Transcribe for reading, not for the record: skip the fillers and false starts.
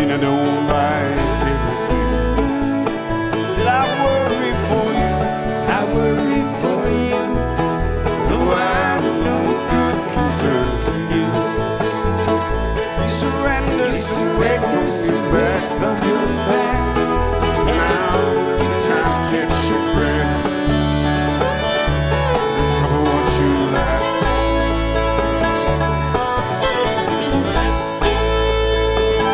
mean I don't like everything. Did I worry for you? I worry for you. No, I'm no good concern to you. You surrender so quick, don't sit back from you.